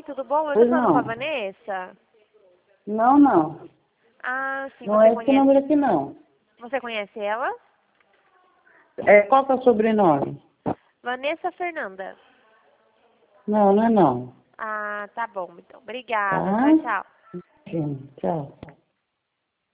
Oi, tudo bom? Eu tô Pois falando com a não. Vanessa. Não, não. Ah, sim, Não você é esse número conhece. aqui, não. Você conhece ela? Qual que é o sobrenome? Vanessa Fernanda. Não, não é não. Ah, tá bom, então. Obrigada. Tá? Tchau, tchau. Sim, tchau.